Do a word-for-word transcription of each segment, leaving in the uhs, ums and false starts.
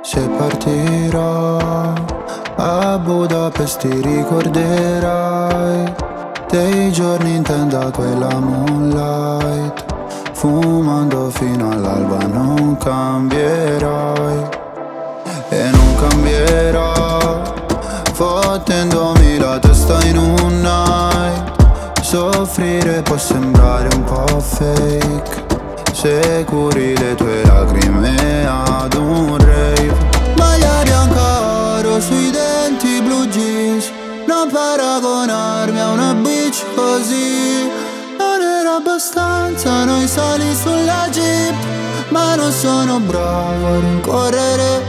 Se partirò a Budapest ti ricorderai dei giorni in tenda quella moonlight, fumando fino all'alba. Non cambierai e non cambierò, fottendomi la testa in un night. Soffrire può sembrare un po' fake se curi le tue lacrime ad un rave. Maglia bianca oro sui denti, blue jeans, non paragonarmi a una bitch così. Non era abbastanza noi sali sulla jeep, ma non sono bravo a rincorrere.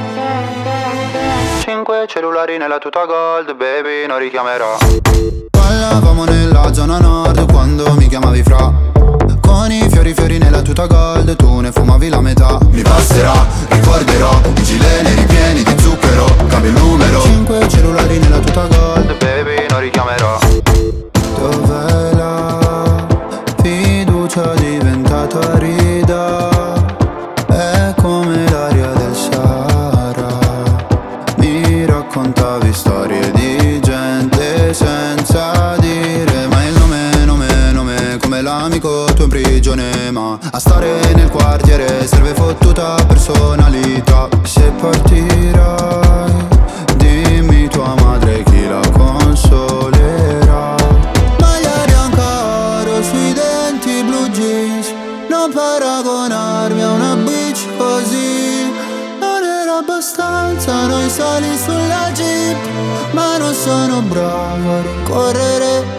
Cinque cellulari nella tuta gold, baby, non richiamerò. Ballavamo nella zona nord quando mi chiamavi fra, con i fiori fiori nella tuta gold, tu ne fumavi la metà. Mi passerà, ricorderò, i gileni ripieni di zucchero, cambio il numero. Cinque cellulari nella tuta gold, baby, non richiamerò. Dov'è la fiducia diventata rida? È come l'aria del Sahara. Mi raccontavi storie di gente senza dire mai il nome, nome, nome, come l'amico tuo in prigione. Ma a stare nel quartiere serve fottuta personalità. Se partirai, dimmi tua madre chi la consolerà. Maglia bianca oro sui denti, blue jeans, non paragonarmi a una bitch così. Non era abbastanza noi sali sulla jeep, ma non sono bravo a rincorrere.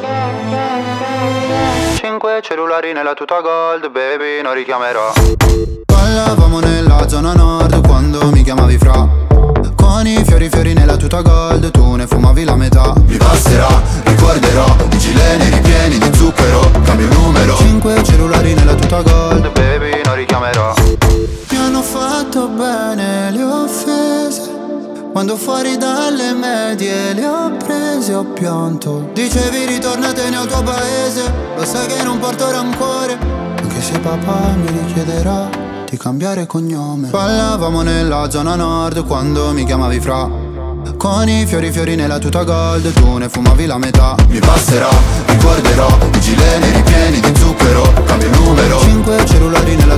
Cinque cellulari nella tuta gold, baby, non richiamerò. Ballavamo nella zona nord quando mi chiamavi fra, con i fiori fiori nella tuta gold, tu ne fumavi la metà. Mi passerà, ricorderò, i gileni ripieni di zucchero, cambio il numero. Cinque cellulari nella tuta gold, baby, non richiamerò. Mi hanno fatto bene le offese, quando fuori dalle medie le ho prese, ho pianto. Dicevi ritornatene al tuo paese, lo sai che non porto rancore, anche se papà mi richiederà di cambiare cognome. Ballavamo nella zona nord quando mi chiamavi fra, con i fiori fiori nella tuta gold, tu ne fumavi la metà. Mi passerà, ricorderò, i gileni ripieni di zucchero, cambio il numero. Cinque cellulari nella